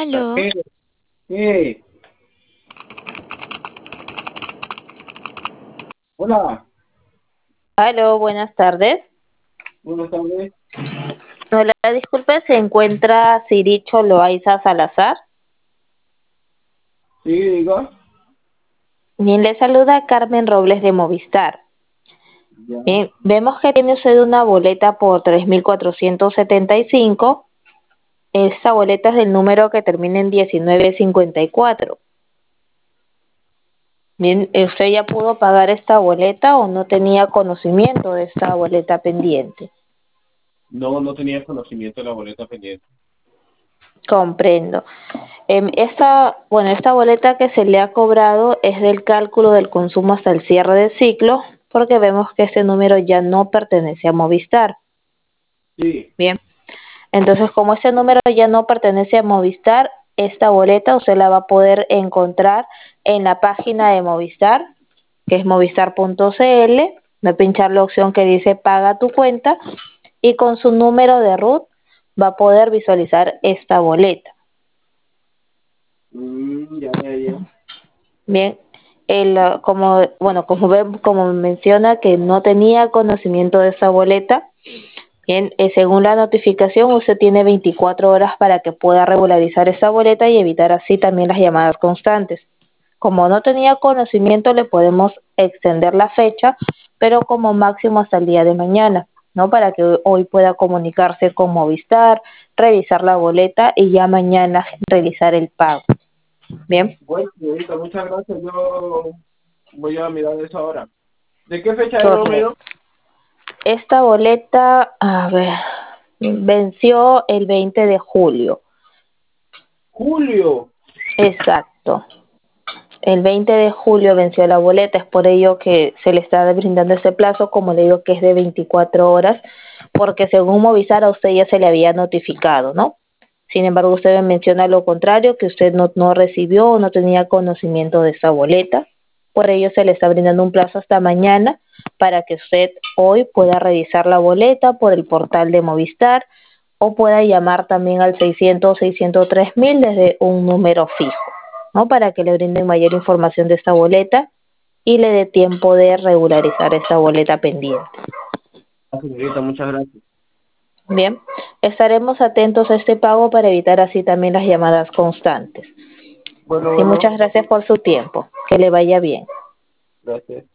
Aló, ¿Qué? Hola, aló, buenas tardes. buenas tardes. Hola, disculpe, ¿se encuentra Ciricho Loaiza Salazar? Sí, diga. Bien, le saluda Carmen Robles de Movistar. Ya. Bien, vemos que tiene usted una boleta por 3.475. Esta boleta es del número que termina en 1954. Bien, ¿usted ya pudo pagar esta boleta o no tenía conocimiento de esta boleta pendiente? No, no tenía conocimiento de la boleta pendiente. Comprendo. Esta boleta que se le ha cobrado es del cálculo del consumo hasta el cierre de ciclo, porque vemos que este número ya no pertenece a Movistar. Sí. Bien, entonces como este número ya no pertenece a Movistar, esta boleta usted la va a poder encontrar en la página de Movistar, que es movistar.cl. Va a pinchar la opción que dice paga tu cuenta y con su número de RUT va a poder visualizar esta boleta. Ya, ya, ya. Bien, como menciona que no tenía conocimiento de esa boleta, bien, según la notificación usted tiene 24 horas para que pueda regularizar esa boleta y evitar así también las llamadas constantes. Como no tenía conocimiento le podemos extender la fecha, pero como máximo hasta el día de mañana, ¿no? Para que hoy pueda comunicarse con Movistar, revisar la boleta y ya mañana realizar el pago. Bien. Bueno, señorita, muchas gracias. Yo voy a mirar eso ahora. ¿De qué fecha es más o Correcto. menos? Esta boleta, a ver, venció el 20 de julio. Julio. Exacto. El 20 de julio venció la boleta, es por ello que se le está brindando ese plazo, como le digo que es de 24 horas, porque según Movistar a usted ya se le había notificado, ¿no? Sin embargo, usted me menciona lo contrario, que usted no recibió o no tenía conocimiento de esa boleta. Por ello se le está brindando un plazo hasta mañana para que usted hoy pueda revisar la boleta por el portal de Movistar o pueda llamar también al 600-603.000 desde un número fijo, ¿no? Para que le brinden mayor información de esta boleta y le dé tiempo de regularizar esta boleta pendiente. Señorita, muchas gracias. Bien, estaremos atentos a este pago para evitar así también las llamadas constantes. Bueno, Y muchas bueno, gracias por su tiempo. Que le vaya bien. gracias.